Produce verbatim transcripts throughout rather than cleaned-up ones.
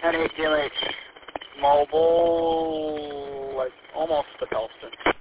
N A T L H mobile, like almost to Pellston.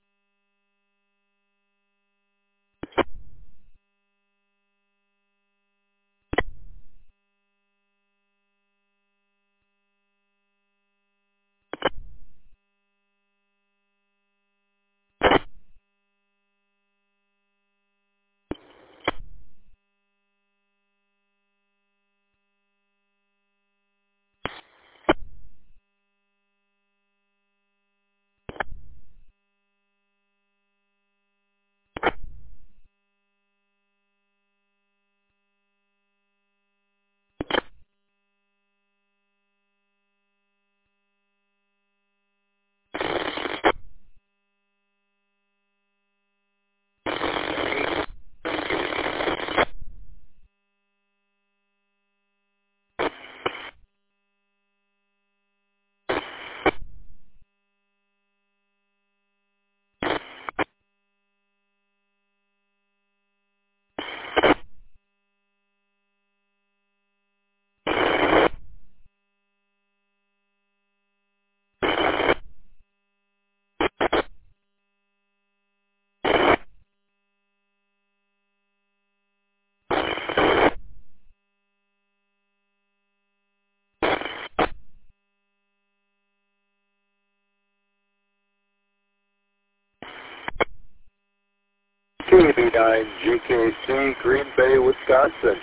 K B nine G K C, Green Bay, Wisconsin.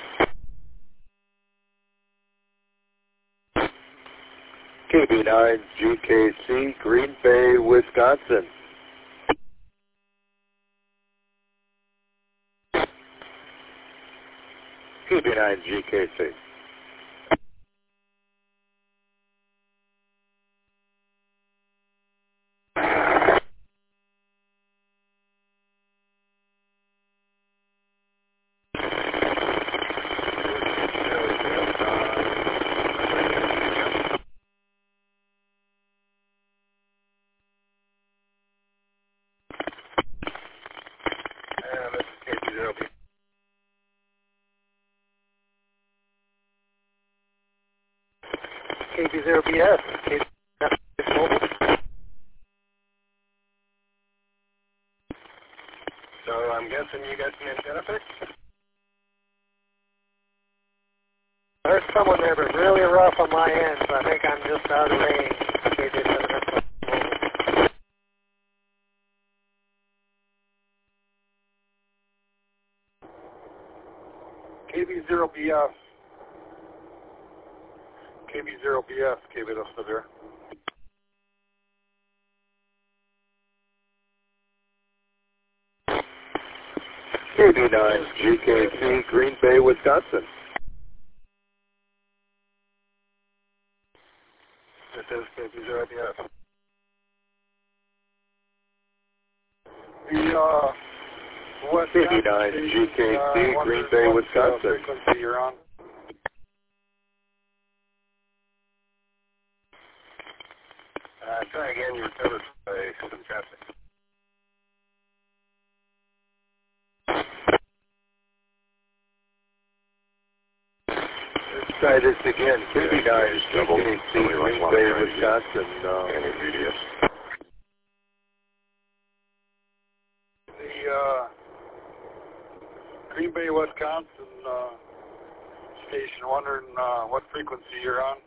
K B nine G K C, Green Bay, Wisconsin. K B nine G K C. K B zero B S, K B mobile. So I'm guessing you got the antenna fixed? There's someone there, but really rough on my end, so I think I'm just out of range. K B seven S mobile. K B zero B F. K B zero B F, K B S W R. K B nine G K C, Green Bay, Wisconsin. This is K B zero B F. The, uh, what K B nine G K C, uh, Green Bay, Wisconsin. Frequency you're on. Uh, try again, you're covered by some traffic. Let's try this again. K B nine G K C, Green Bay, Wisconsin. Uh, the uh, Green Bay, Wisconsin uh, station, wondering uh, what frequency you're on.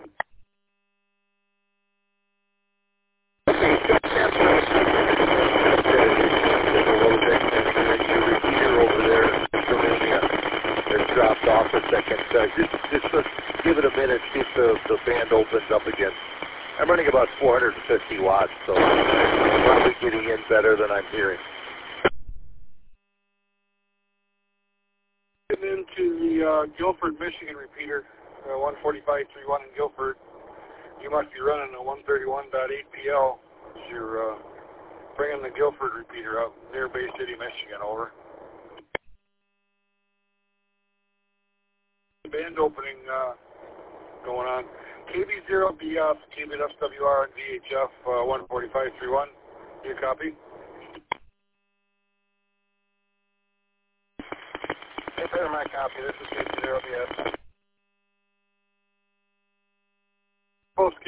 It dropped off a second. Uh, just just uh, give it a minute, see if the, the band opens up again. I'm running about four hundred fifty watts, so I'm probably getting in better than I'm hearing. Getting into the uh, Guilford, Michigan repeater, uh, one forty-five point three one in Guilford. You must be running a one thirty-one point eight P L. You're uh, bringing the Guilford repeater up near Bay City, Michigan. Over. Band opening uh, going on. K B zero B F, K B S W R, and V H F uh, one forty-five point three one. You copy? Hey, better my copy. This is K B zero B S.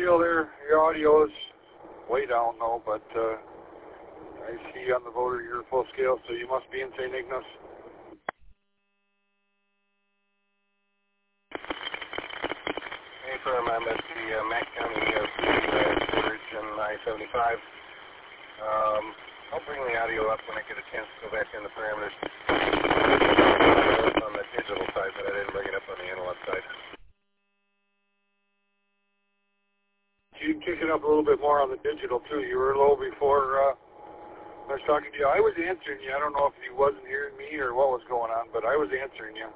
scale there. Your audio is way down though, but uh, I see on the voter you're full scale, so you must be in Saint Ignace. Hey, firm, I'm at the uh, Mack County uh, Food Storage in I seventy-five. Um, I'll bring the audio up when I get a chance to go back in the parameters. On the digital side, but I didn't bring it up on the analog side. You can kick it up a little bit more on the digital too. You were low before uh, I was talking to you. I was answering you. I don't know if you wasn't hearing me or what was going on, but I was answering you.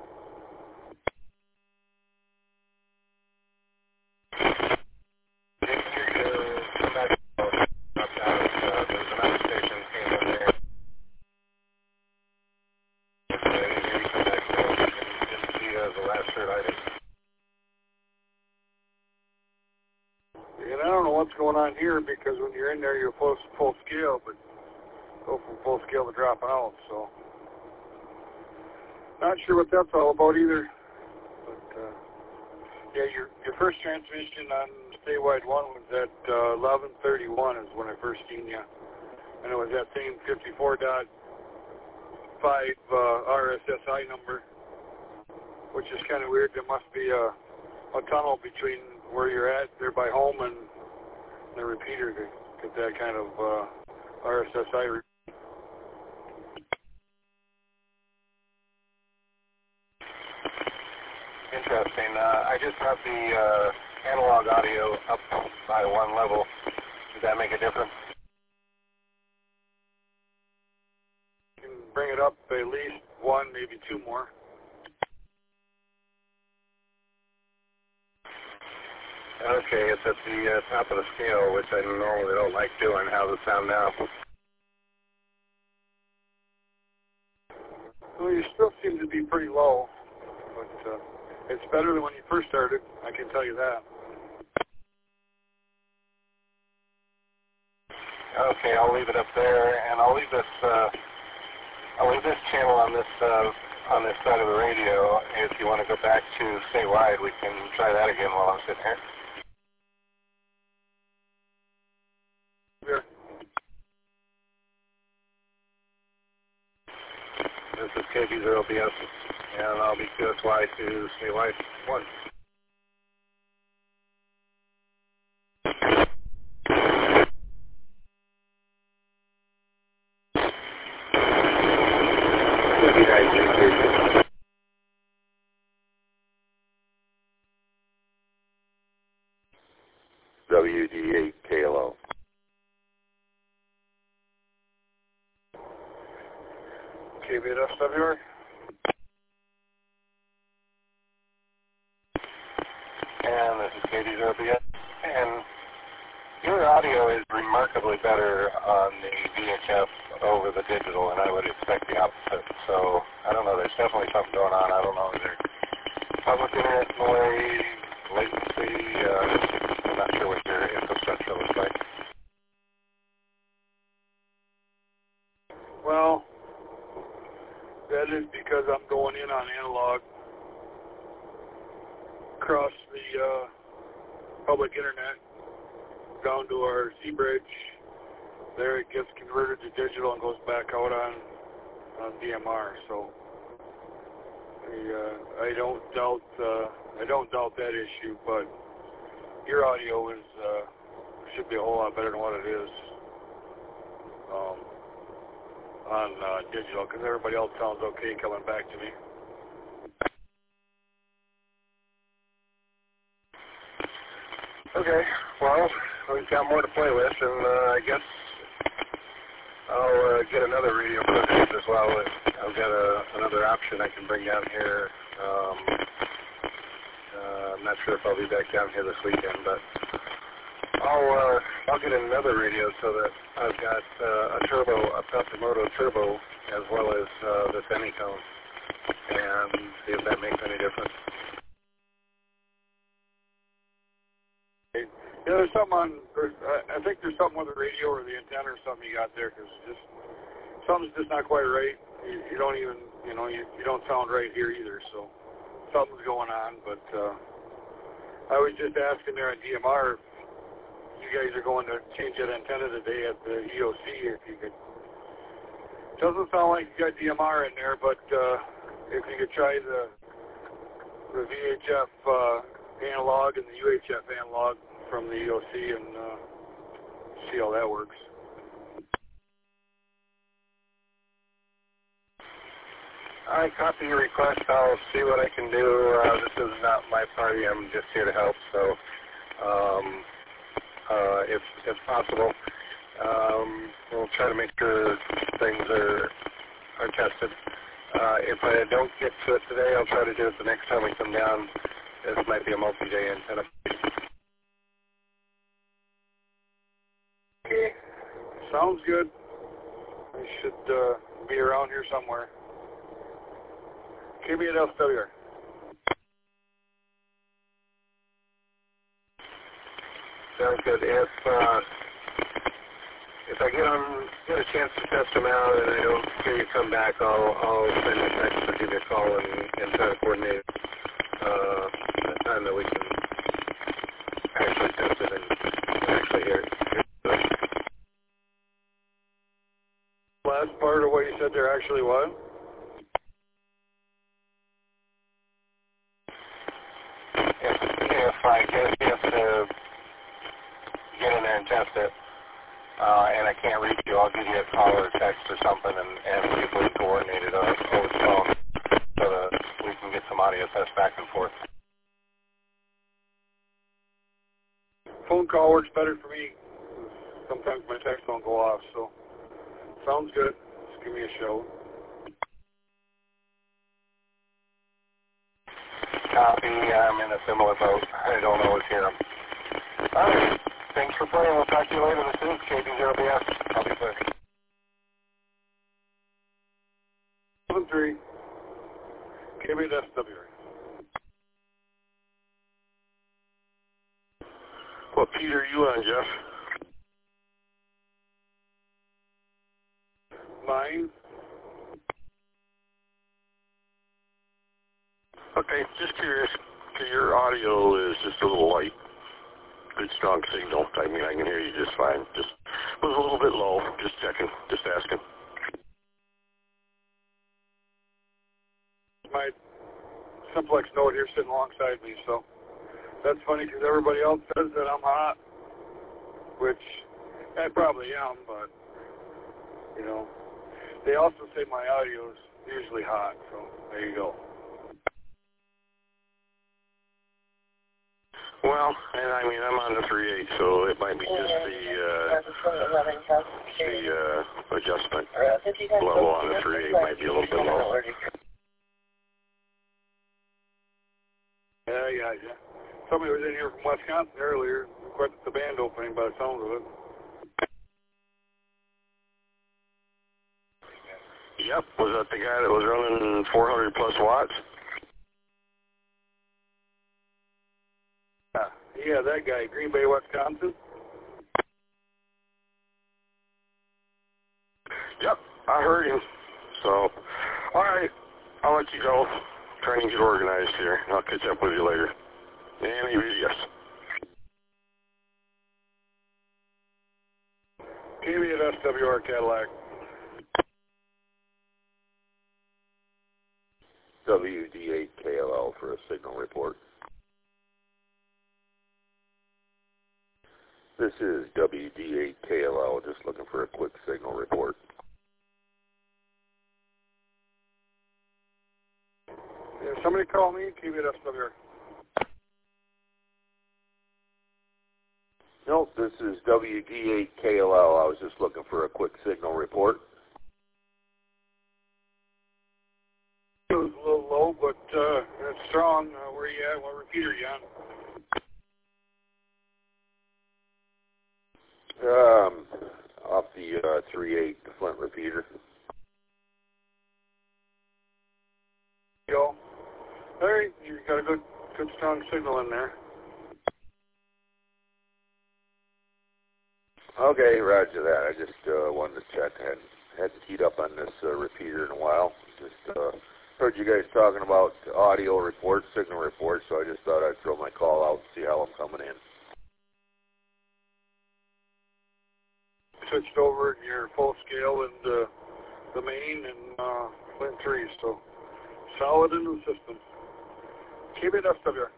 And I don't know what's going on here because when you're in there, you're full, full scale, but go from full scale to dropping out. So not sure what that's all about either. But uh, yeah, your your first transmission on statewide one was at uh, eleven thirty-one is when I first seen you, and it was that same fifty-four point five uh, R S S I number, which is kind of weird. There must be a a tunnel between where you're at there by home and the repeater to get that kind of uh, R S S I. Re- Interesting. Uh, I just brought the uh, analog audio up by one level. Does that make a difference? You can bring it up at least one, maybe two more. Okay, it's at the uh, top of the scale, which I normally don't like doing. How's it sound now? Well, you still seem to be pretty low, but uh, it's better than when you first started, I can tell you that. Okay, I'll leave it up there, and I'll leave this. Uh, I'll leave this channel on this uh, on this side of the radio. If you want to go back to statewide, we can try that again while I'm sitting here. Here. This is K B zero B S, and I'll be Q S Y to statewide one. W D eight K L O. K B S W. And this is K B zero B S, and your audio is remarkably better on the V H F over the digital, and I would expect the opposite. So, I don't know, there's definitely something going on. I don't know, either public internet noise, latency, uh, I'm not sure what your infrastructure looks like. Well, that is because I'm going in on analog across the uh, public internet down to our C bridge. There it gets converted to digital and goes back out on on D M R. So I, uh, I don't doubt uh, I don't doubt that issue, but your audio is uh, should be a whole lot better than what it is um, on uh, digital, because everybody else sounds okay coming back to me. Okay, well, we've got more to play with, and uh, I guess I'll uh, get another radio program as well. I've got a, another option I can bring down here. Um, uh, I'm not sure if I'll be back down here this weekend, but I'll uh, I'll get another radio so that I've got uh, a turbo, a Pasimoto turbo, as well as uh, this Anytone, and see if that makes any difference. Yeah, there's something on, there's, I think there's something with the radio or the antenna or something you got there, because just, something's just not quite right. You, you don't even, you know, you, you don't sound right here either, so something's going on, but uh, I was just asking there on D M R, you guys are going to change that antenna today at the E O C, if you could. Doesn't sound like you got D M R in there, but uh, if you could try the the V H F uh, analog and the U H F analog from the E O C and uh, see how that works. I copy your request. I'll see what I can do. Uh, this is not my party. I'm just here to help. So, um, uh, if if possible, um, we'll try to make sure things are are tested. Uh, if I don't get to it today, I'll try to do it the next time we come down. This might be a multi-day antenna. Okay, sounds good. We should uh, be around here somewhere. Give me an L W R. Sounds good. If uh, if I get on get a chance to test them out and I don't hear you come back, I'll I'll send you a text or give you a call and, and try to coordinate uh, a time that we can actually test it and actually hear it. Last part of what you said there actually was? If, if I get a chance to get in there and test it, uh, and I can't reach you, I'll give you a call or a text or something, and, and see if we can coordinate it over the phone so that we can get some audio tests back and forth. Phone call works better for me. Sometimes my text don't go off, so sounds good. Just give me a show. Copy. I'm in a similar boat. I don't always hear them. All right. Thanks for playing. We'll talk to you later. This is K B zero B S. I'll be clear. seven three. K B S W R. What Peter are you on, Jeff? Mine. Okay, just curious. Your audio is just a little light. Good strong signal. I mean, I can hear you just fine. Just was a little bit low. Just checking. Just asking. My simplex node here sitting alongside me, so that's funny because everybody else says that I'm hot, which I probably am, but you know, they also say my audio is usually hot, so there you go. Well, and I mean, I'm on the three eight, so it might be just the uh, the uh, adjustment level on the three eight might be a little bit low. Yeah, yeah, yeah. Somebody was in here from Wisconsin earlier, quite the band opening by the sounds of it. Yep, was that the guy that was running four hundred plus watts? Yeah, yeah, that guy, Green Bay, Wisconsin. Yep, I heard him. So, all right, I'll let you go. Trying to get organized here. I'll catch up with you later. And yes. K B at S W R Cadillac. W D eight K L L for a signal report. This is W D eight K L L, just looking for a quick signal report. Yeah, somebody call me, K B at S W R. Nope, this is W D eight K L L. I was just looking for a quick signal report. It was a little low, but uh, it's strong. Uh, where you at? What repeater you Um, off the uh, three eight, the Flint repeater. go? Larry, you got a good, good strong signal in there. Okay, roger that. I just uh, wanted to check. I hadn't, hadn't keyed up on this uh, repeater in a while. Just uh, Heard you guys talking about audio reports, signal reports, so I just thought I'd throw my call out and see how I'm coming in. Switched over in your full scale and uh, the main and uh, Flint three, so solid in the system. Keep it up, W.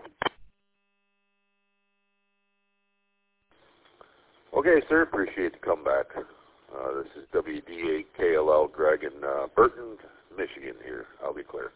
Okay, sir. Appreciate the comeback. Uh, this is W D eight K L L, Greg in uh, Burton, Michigan here. I'll be clear.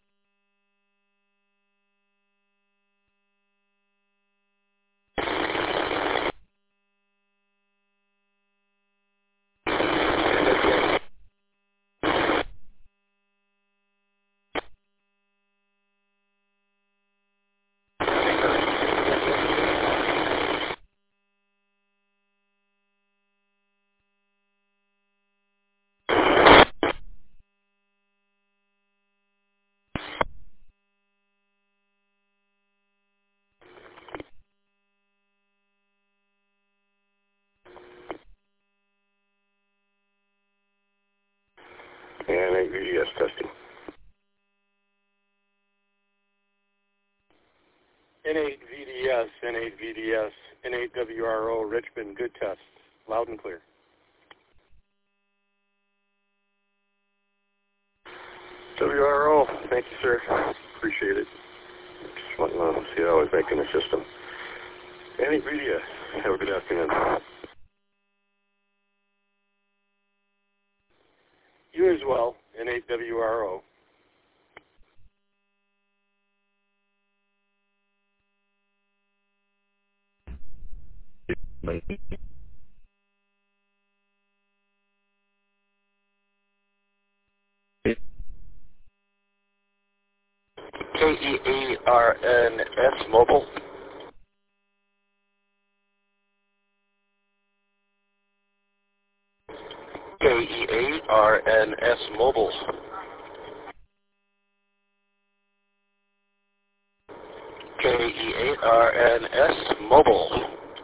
And A V D S testing. N eight V D S, N eight V D S, N eight W R O, Richmond, good test. Loud and clear. W R O, thank you, sir. Appreciate it. Just wanting to see how I was making the system. N eight V D S, have a good afternoon. You as well, N eight W R O. K E A R N S Mobile. K E A R N S Mobile. K E A R N S Mobile.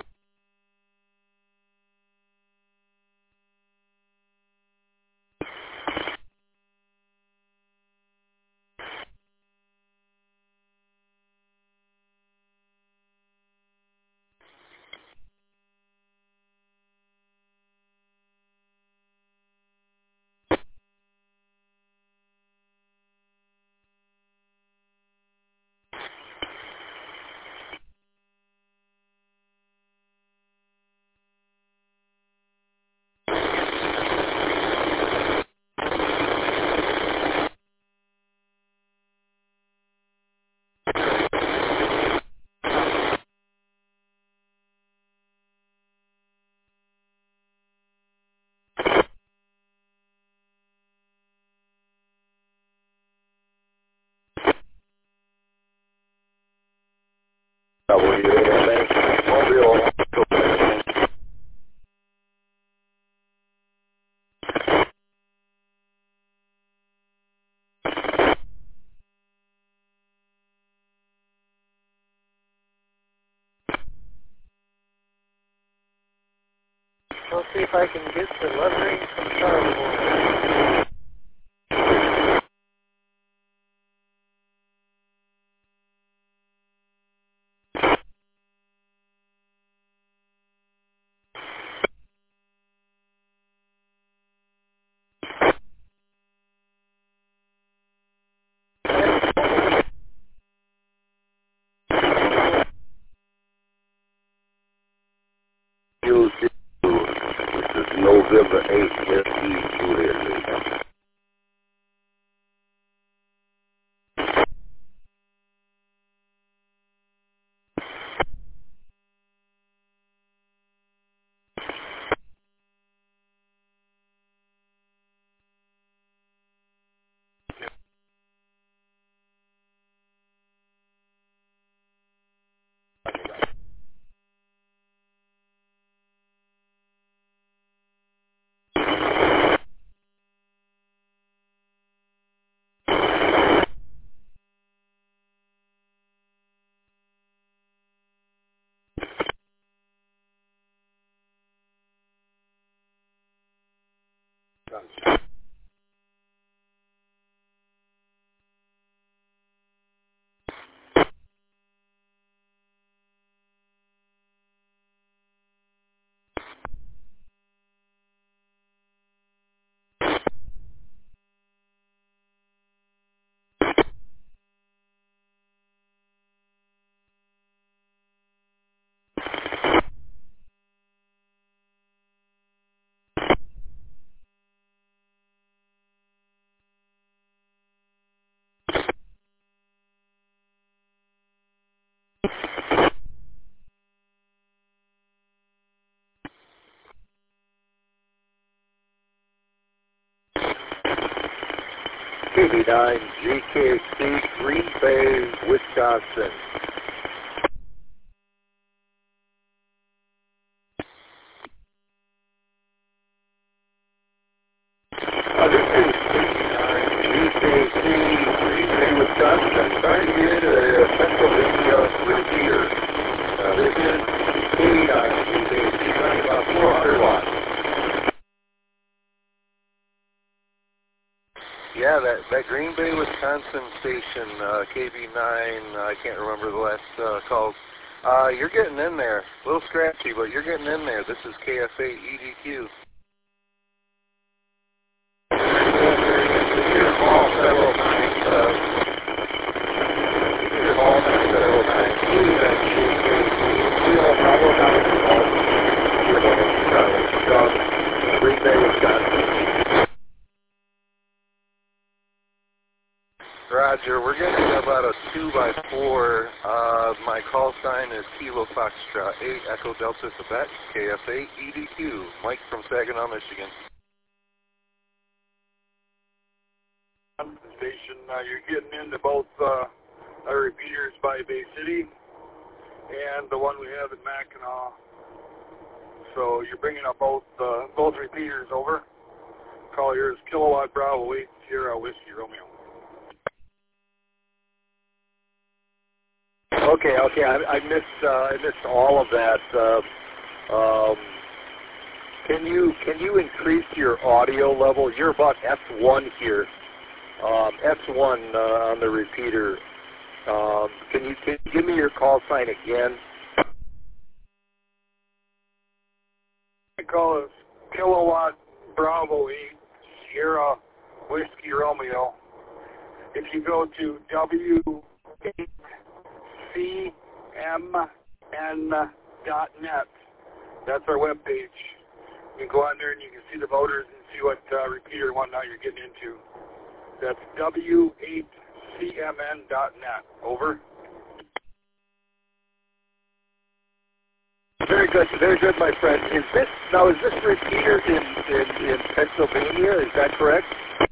W A Mobile. I'll see if I can get the lettering from Charlie. U C, which is November eighth, S E Juliet. V nine G K C, Green Bay, Wisconsin. Uh, this is G K C, Green Bay, Wisconsin. Trying to get a Pennsylvania repeater. Uh, this is K nine G K C, running about four hundred watts. Yeah, that, that Green Bay, Wisconsin station, uh, K B nine, uh, I can't remember the last uh, call. Uh, you're getting in there. A little scratchy, but you're getting in there. This is K F A E D Q. Green Bay, Wisconsin. Roger, we're getting about a two by four. Uh, my call sign is Kilo Foxtrot eight Echo Delta Quebec, K F A E D Q. Mike from Saginaw, Michigan. Station, uh, you're getting into both uh, our repeaters by Bay City and the one we have in Mackinac. So you're bringing up both uh, both repeaters over. Call yours Kilowatt Bravo eight Sierra Whiskey Romeo. Okay, okay, I, I missed uh, I missed all of that. Uh, um, can you can you increase your audio level? You're about F one here. Um, F one uh, on the repeater. Um, can you can you give me your call sign again? I call it Kilowatt Bravo eight Sierra Whiskey Romeo. If you go to W eight C M N dot net, that's our webpage. You can go on there and you can see the voters and see what uh, repeater and whatnot you're getting into. That's W eight C M N dot net. Over. Very good, very good, my friend. Is this now? Is this repeater in in, in Pennsylvania? Is that correct?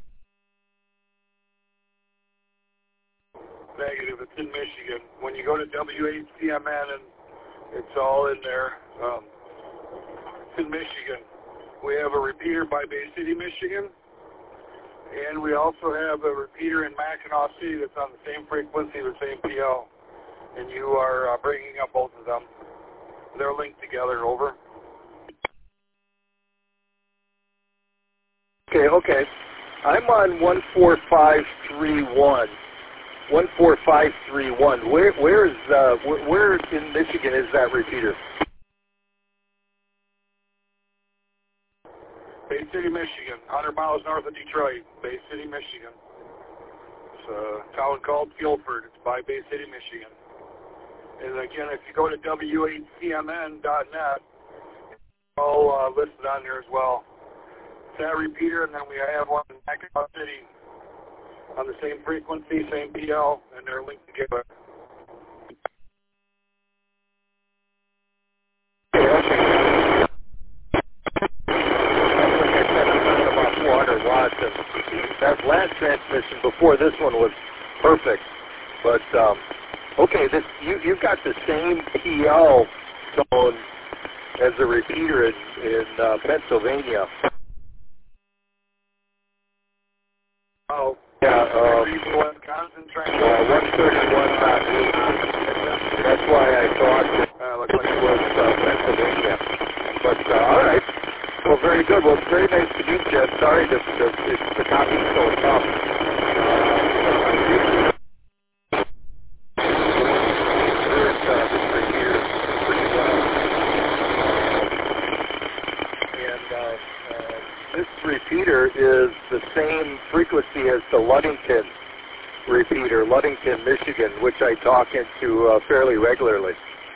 Negative. It's in Michigan. When you go to W eight C M N, and it's all in there. Um, it's in Michigan. We have a repeater by Bay City, Michigan. And we also have a repeater in Mackinac City that's on the same frequency, the same P L. And you are uh, bringing up both of them. They're linked together. Over. Okay, okay. I'm on one four five three one. one four five three one. Where where is uh where, where in Michigan is that repeater? Bay City, Michigan, one hundred miles north of Detroit. Bay City, Michigan. It's a town called Guilford. It's by Bay City, Michigan. And again, if you go to W eight C M N dot net, it's all uh, listed on there as well. It's that repeater, and then we have one in Mackinac City on the same frequency, same P L, and they're linked together. About four hundred watts, and that last transmission before this one was perfect. But um, okay, this you you've got the same P L zone as the repeater in, in uh, Pennsylvania. Oh. Yeah, um, Wisconsin train. Uh, one thirty-one dot eight. That's why I thought that uh, looked it like it was uh, Pennsylvania. But uh, all right. Well, very good. Well, it's very nice to meet you. I'm sorry that the, the, the copy's so tough. This repeater is the same frequency as the Ludington repeater, Ludington, Michigan, which I talk into uh, fairly regularly.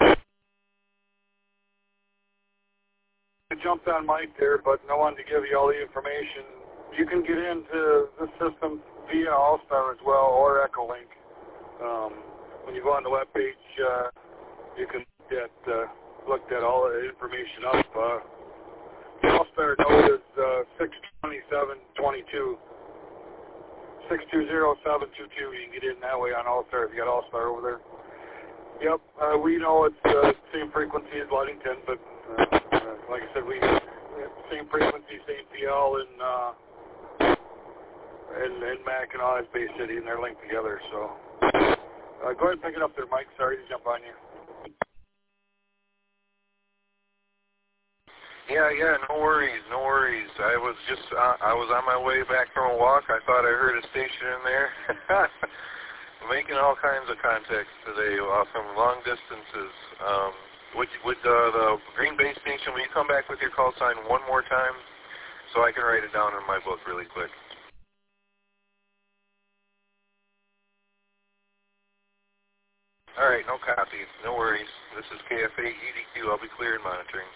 I jumped on Mike there, but no one to give you all the information. You can get into the system via All-Star as well, or Echolink. Um, when you go on the webpage, uh, you can get uh, looked at all the information up. Uh, the All-Star node is uh, six twenty-seven twenty-two. six two zero, seven two two. You can get in that way on All-Star if you got All-Star over there. Yep, uh, we know it's the uh, same frequency as Ludington, but uh, uh, like I said, we have same frequency, same P L, and uh, and, and Mackinac is Bay City, and they're linked together. So uh, go ahead and pick it up there, Mike. Sorry to jump on you. Yeah, yeah, no worries, no worries. I was just, uh, I was on my way back from a walk. I thought I heard a station in there. Making all kinds of contacts today uh, from long distances. Um, would would uh, the Green Bay station, will you come back with your call sign one more time so I can write it down in my book really quick? All right, no copy, no worries. This is K F A E D Q. I'll be clear and monitoring.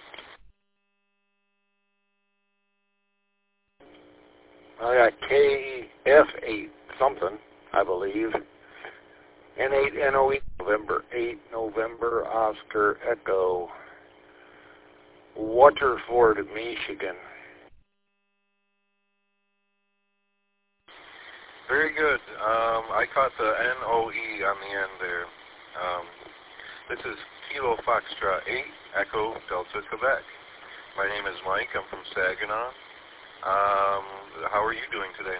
I got K F eight something, I believe. N eight N O E, November eight, November Oscar Echo, Waterford, Michigan. Very good. Um, I caught the N O E on the end there. Um, this is Kilo Foxtrot eight, Echo Delta, Quebec. My name is Mike. I'm from Saginaw. Um, how are you doing today?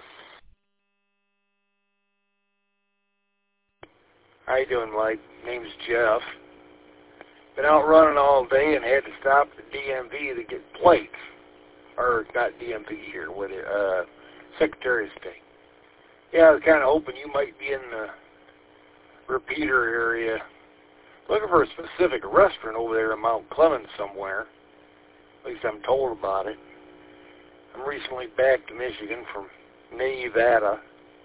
How you doing, Mike? Name's Jeff. Been out running all day and had to stop at the D M V to get plates. Or not D M V here, with it, uh, Secretary of State. Yeah, I was kind of hoping you might be in the repeater area. Looking for a specific restaurant over there in Mount Clemens somewhere. At least I'm told about it. I'm recently back to Michigan from Nevada.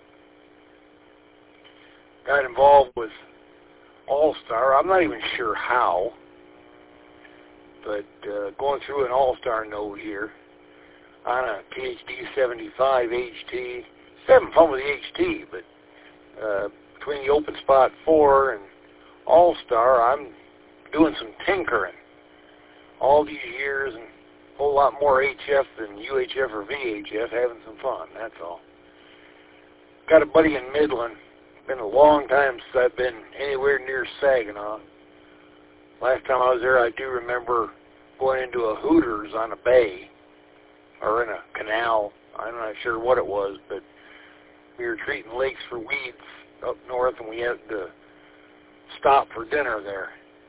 Got involved with All-Star. I'm not even sure how, but uh, going through an All-Star node here on a P H D seventy-five H T. Having fun with the H T, but uh, between the Open Spot four and All-Star, I'm doing some tinkering. All these years and a whole lot more H F than U H F or V H F, having some fun, that's all. Got a buddy in Midland. Been a long time since I've been anywhere near Saginaw. Last time I was there, I do remember going into a Hooters on a bay, or in a canal. I'm not sure what it was, but we were treating lakes for weeds up north, and we had to stop for dinner there.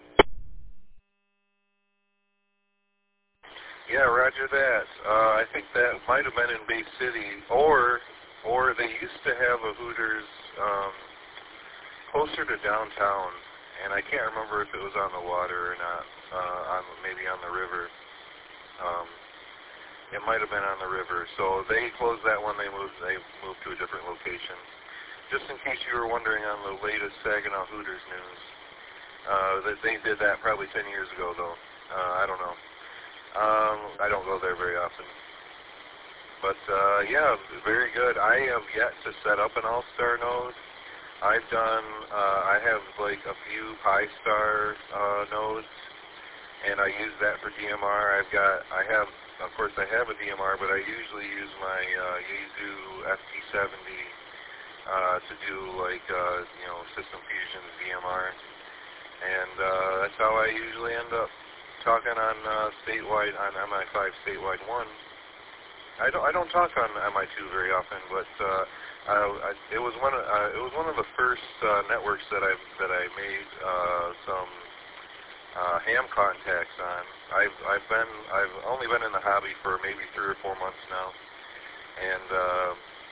Yeah, roger that. Uh, I think that might have been in Bay City, or or they used to have a Hooters um, closer to downtown, and I can't remember if it was on the water or not. Uh, on maybe on the river. Um, it might have been on the river. So they closed that one. They moved. They moved to a different location. Just in case you were wondering on the latest Saginaw Hooters news, uh, that they did that probably ten years ago, though. Uh, I don't know. Um, I don't go there very often. But, uh, yeah, very good. I have yet to set up an All-Star node. I've done, uh, I have, like, a few Pi-Star uh, nodes, and I use that for D M R. I've got, I have, of course, I have a D M R, but I usually use my uh, Yaesu F T seventy uh, to do, like, uh, you know, System Fusion D M R. And uh, that's how I usually end up talking on uh, statewide, on M I five statewide one. I don't I don't talk on M I two very often, but uh, I, I, it was one of uh, it was one of the first uh, networks that I that I made uh, some uh, ham contacts on. I've I've been I've only been in the hobby for maybe three or four months now, and uh,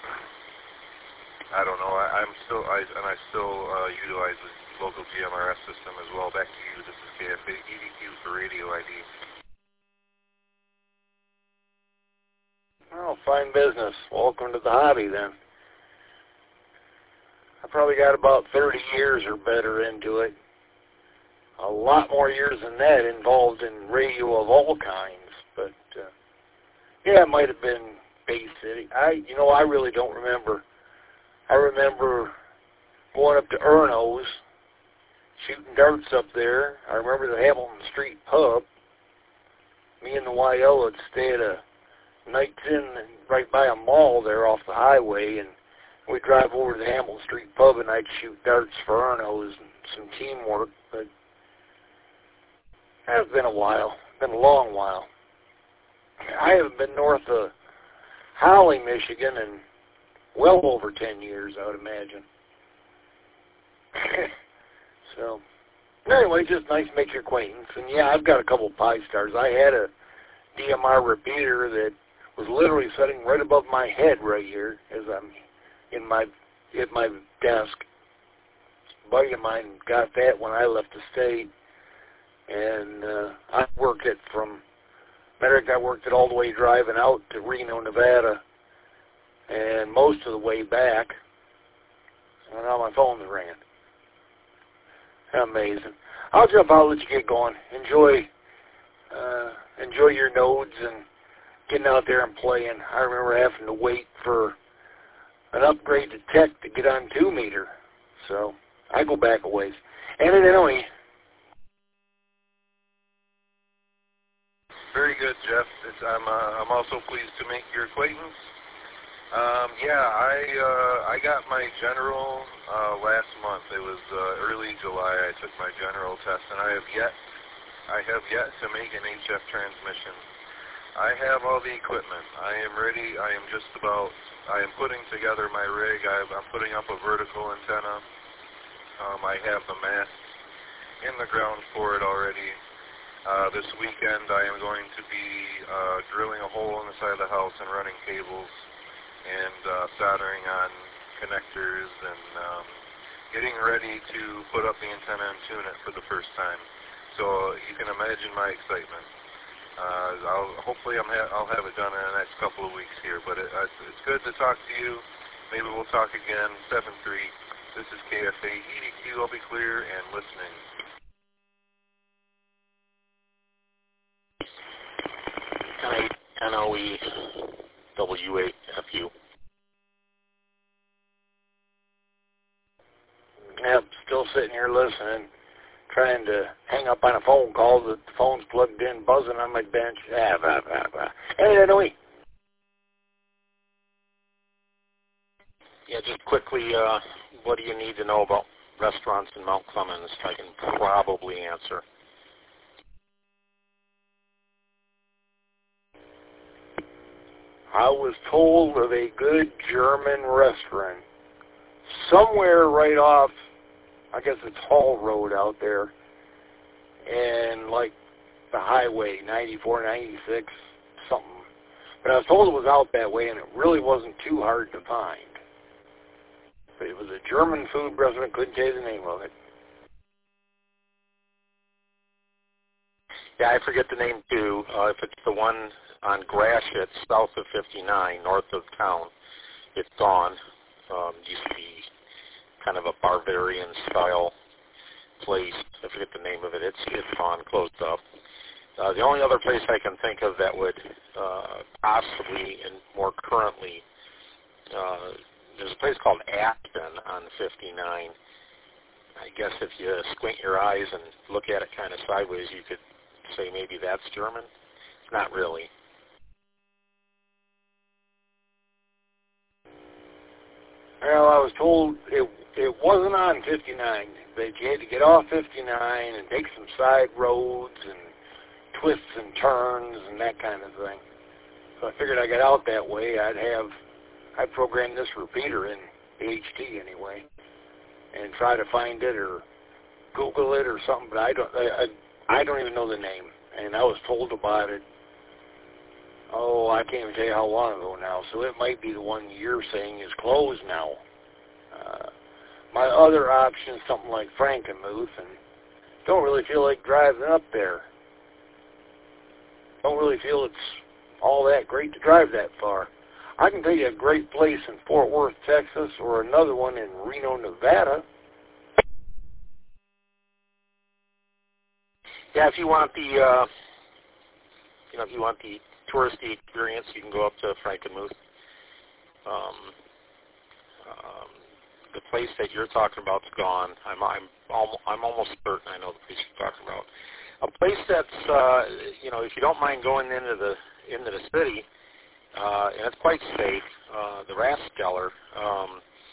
I don't know. I, I'm still I and I still uh, utilize the local G M R S system as well. Back to you. This is K F A E D Q for Radio I D. Well, fine business. Welcome to the hobby, then. I probably got about thirty years or better into it. A lot more years than that involved in radio of all kinds. But, uh, yeah, it might have been Bay City. I, you know, I really don't remember. I remember going up to Erno's, shooting darts up there. I remember the Hamilton Street pub. Me and the Y L would stay at a Nights Inn right by a mall there off the highway, and we'd drive over to the Hamilton Street Pub and I'd shoot darts for Arno's and some teamwork, but it's been a while, been a long while. I haven't been north of Holly, Michigan in well over ten years, I would imagine. So, anyway, just nice to make your acquaintance. And yeah, I've got a couple of Pi Stars. I had a D M R repeater that was literally sitting right above my head right here as I'm in my at my desk. A buddy of mine got that when I left the state, and uh, I worked it from, matter of fact, I worked it all the way driving out to Reno, Nevada, and most of the way back. And now my phone's ringing. Amazing. I'll jump out and let you get going. Enjoy, uh, enjoy your nodes and getting out there and playing. I remember having to wait for an upgrade to tech to get on two meter. So I go back a ways. And anyway. Very good, Jeff. It's, I'm uh, I'm also pleased to make your acquaintance. Um, yeah, I uh, I got my general uh, last month. It was uh, early July. I took my general test, and I have yet I have yet to make an H F transmission. I have all the equipment. I am ready. I am just about. I am putting together my rig. I have, I'm putting up a vertical antenna. Um, I have the mast in the ground for it already. Uh, this weekend, I am going to be uh, drilling a hole in the side of the house and running cables and uh, soldering on connectors and um, getting ready to put up the antenna and tune it for the first time. So you can imagine my excitement. Uh, I'll, hopefully I'm ha- I'll have it done in the next couple of weeks here, but it, uh, it's good to talk to you. Maybe we'll talk again. seven three. This is K F A E D Q. I'll be clear and listening. N O E W A F U. Yep, still sitting here listening, trying to hang up on a phone call that the phone's plugged in, buzzing on my bench. Ah, blah, blah, blah. Hey, N O E. Yeah, just quickly, uh, what do you need to know about restaurants in Mount Clemens? I can probably answer. I was told of a good German restaurant somewhere right off, I guess it's Hall Road out there, and like the highway, ninety-four, ninety-six, something. But I was told it was out that way, and it really wasn't too hard to find. But it was a German food restaurant, couldn't tell you the name of it. Yeah, I forget the name too. Uh, if it's the one on Gratiot, south of fifty-nine, north of town, it's gone. Um, used to be kind of a Bavarian-style place. I forget the name of it. It's it's gone, closed up. Uh, the only other place I can think of that would uh, possibly and more currently, uh, there's a place called Aspen on fifty-nine. I guess if you squint your eyes and look at it kind of sideways, you could say maybe that's German. Not really. Well, I was told it it wasn't on fifty-nine. That you had to get off fifty-nine and take some side roads and twists and turns and that kind of thing. So I figured I got out that way, I'd have, I'd program this repeater in H T anyway and try to find it or Google it or something, but I don't, I, I, I don't even know the name. And I was told about it, oh, I can't even tell you how long ago now, so it might be the one you're saying is closed now. Uh, my other option is something like Frankenmuth, and don't really feel like driving up there. Don't really feel it's all that great to drive that far. I can tell you a great place in Fort Worth, Texas, or another one in Reno, Nevada. Yeah, if you want the, uh, you know, if you want the touristy experience, you can go up to Frankenmuth. Um, um, the place that you're talking about's gone. I'm, I'm, al- I'm almost certain I know the place you're talking about. A place that's, uh, you know, if you don't mind going into the into the city, uh, and it's quite safe, uh, the Rathskeller. Um,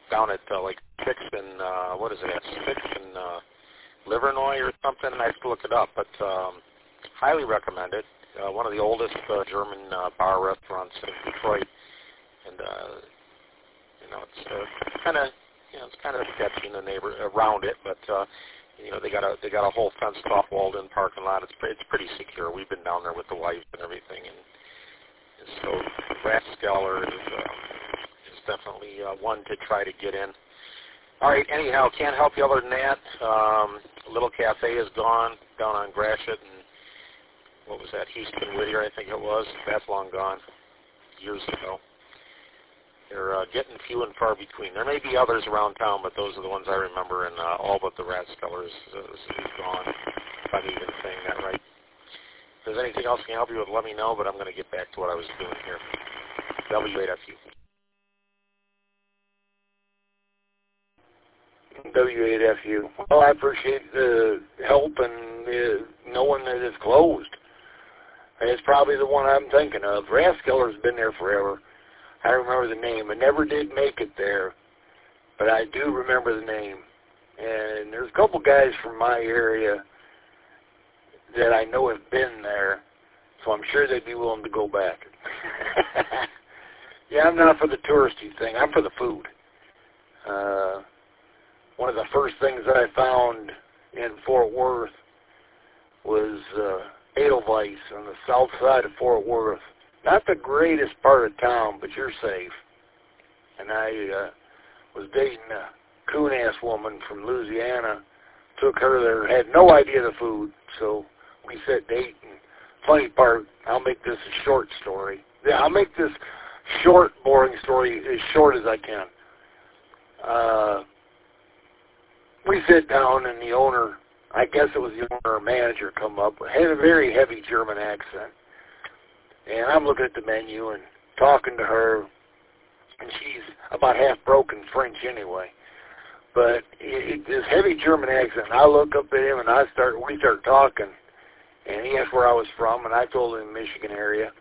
down at uh, like Sixth and uh, what is it? At Sixth and uh, Livernois or something. I have to look it up, but um, highly recommend it. Uh, one of the oldest uh, German uh, bar restaurants in Detroit, and uh, you know it's uh, kind of you know it's kind of sketchy in the neighbor around it, but uh, you know they got a they got a whole fenced off walled-in parking lot. It's pre- it's pretty secure. We've been down there with the wife and everything, and, and so Rathskeller is uh, is definitely uh, one to try to get in. All right. Anyhow, can't help you other than that. Um, Little Cafe is gone down on Gratiot, and what was that? Houston Whittier, I think it was. That's long gone, years ago. They're uh, getting few and far between. There may be others around town, but those are the ones I remember, and uh, all but the Rathskeller is, is gone, if I'm even saying that right. If there's anything else I can help you with, let me know, but I'm going to get back to what I was doing here. W eight F U. W eight F U. Well, I appreciate the help and uh, knowing that it's closed. It's probably the one I'm thinking of. Rathskeller's been there forever. I remember the name. I never did make it there, but I do remember the name. And there's a couple guys from my area that I know have been there, so I'm sure they'd be willing to go back. Yeah, I'm not for the touristy thing. I'm for the food. Uh, one of the first things that I found in Fort Worth was uh, Edelweiss on the south side of Fort Worth. Not the greatest part of town, but you're safe. And I uh, was dating a coon-ass woman from Louisiana. Took her there, had no idea the food, so we sat dating. Funny part, I'll make this a short story. Yeah, I'll make this short, boring story as short as I can. Uh, we sit down, and the owner, I guess it was the owner or manager, come up, had a very heavy German accent. And I'm looking at the menu and talking to her, and she's about half broken French anyway. But it, it, this heavy German accent, I look up at him, and I start, we start talking, and he asked where I was from, and I told him Michigan area.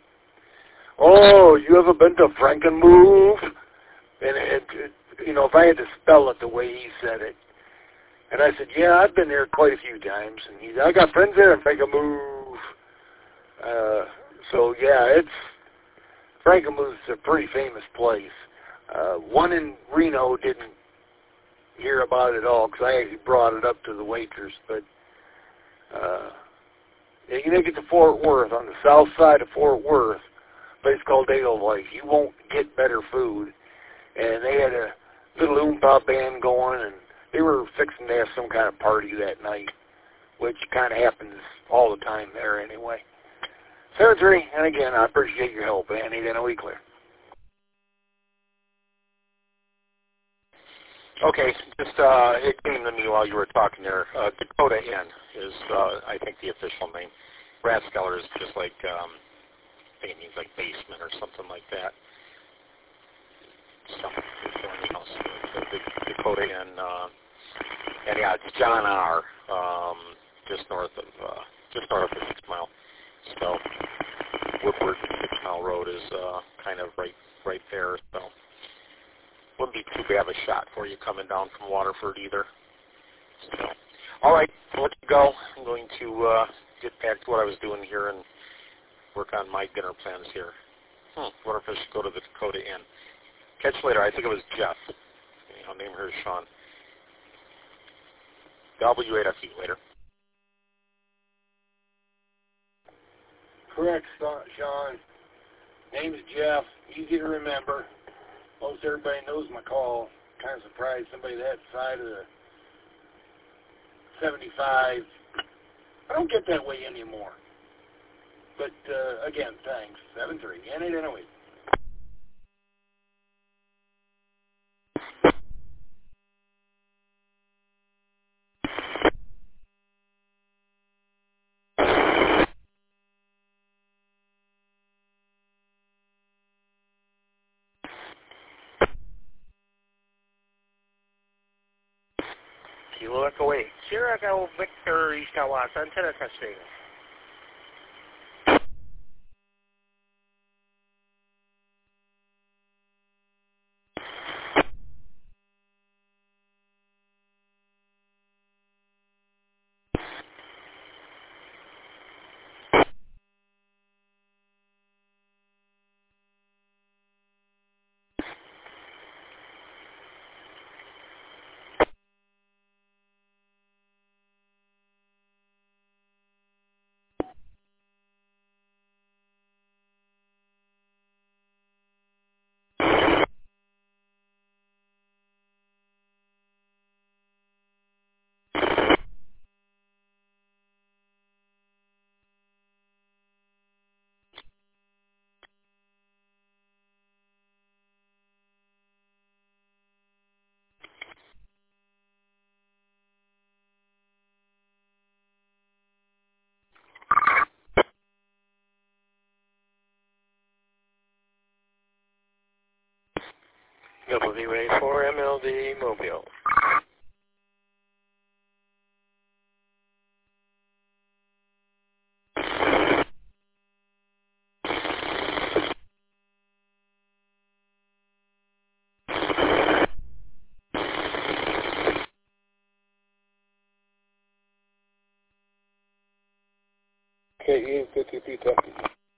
Oh, you ever been to Frankenmuth? And it, it, you know, if I had to spell it the way he said it. And I said, yeah, I've been there quite a few times. And he said, I got friends there in Frankenmuth. Uh, so, yeah, it's, Frankenmuth's a pretty famous place. Uh, one in Reno didn't hear about it at all because I actually brought it up to the waitress. But uh, you make it to Fort Worth, on the south side of Fort Worth, a place called Edelweiss. You won't get better food. And they had a little oompa band going, and they were fixing to have some kind of party that night, which kind of happens all the time there anyway. seven three, and again, I appreciate your help, Annie, then a week clear. Okay, just uh, it came to me while you were talking there. Uh, Dakota Inn is, uh, I think, the official name. Rathskeller is just like, um, I think it means like basement or something like that. Something else. The, the Dakota Inn, uh, and yeah, it's John R. Um, just north of, uh, just north of Six Mile. So Woodward Six Mile Road is uh, kind of right, right there. So wouldn't be too bad of a shot for you coming down from Waterford either. So, all right, I'll let you go. I'm going to uh, get back to what I was doing here and work on my dinner plans here. Hmm, wonder if I should go to the Dakota Inn. Catch you later. I think it was Jeff. I'll name her Sean. W eight F U later. Correct, Sean. Name's Jeff. Easy to remember. Most everybody knows my call. Kind of surprised somebody that side of the seventy-five. I don't get that way anymore. But, uh, again, thanks. seven three. And it in a week. Kilo Echo eight. Sierra Echo Victor East Watts, antenna testing. W A four M L D Mobile. K E fifty P Tucky.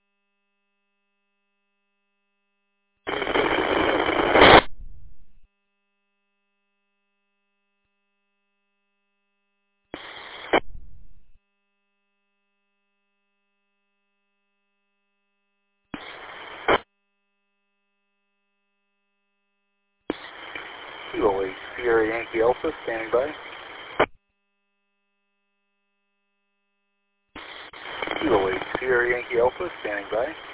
Kilo eight, Sierra Yankee Alpha, standing by. Kilo eight, Sierra Yankee Alpha, standing by.